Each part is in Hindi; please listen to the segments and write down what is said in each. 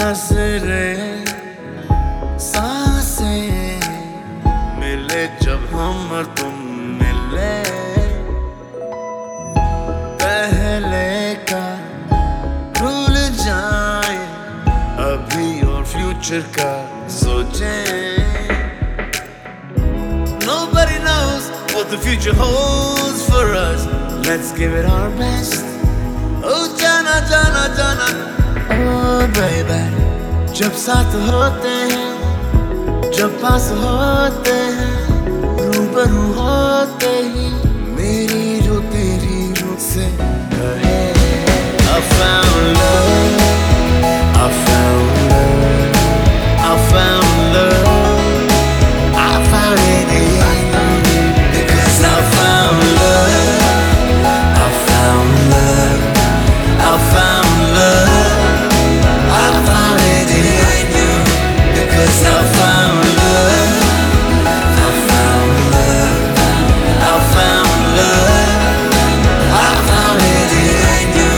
नजरें सांसें मिले जब हम और तुम मिले, पहले का भूल जाए अभी और फ्यूचर का सोचें। Nobody knows what the future holds for us. Let's give it our best. Oh जाना जाना जाना, oh baby, जब साथ होते हैं, जब पास होते हैं, रूबरू होते ही मेरी रूह तेरी रूह से कहे I found love, I found love, I found love, I found it in you, because I found love, I found love, I found love, I found it in you, because I found love, I found love, I found love, I found it in you.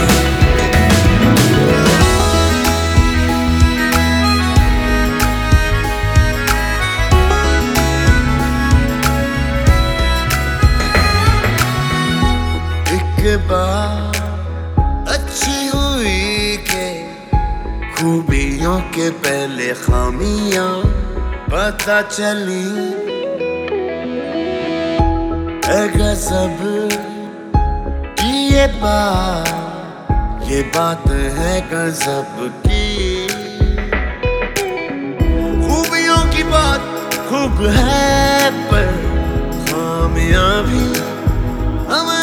एक बार अच्छी हुई के खूबियों के पहले खामियां पता चली, गजब की ये बात है गजब की। खूबियों की बात खूब है पर खामियां भी हमें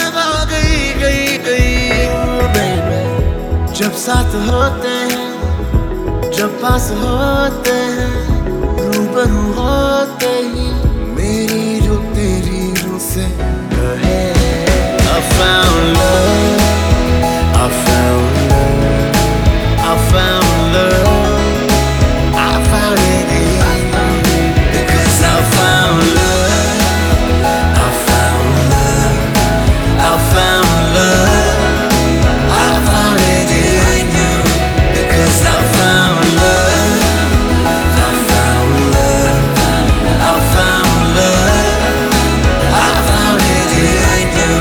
गई baby, जब साथ होते हैं, जब पास होते हैं, रूबरू होते ही मेरी रूह तेरी रूह से कहे I found love, I found love, I found love, I found it in you, because I found love, I found love, I found love, I found it in you, because I found love, I found love, I found love, I found it in you.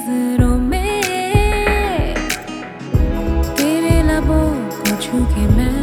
छू के मैं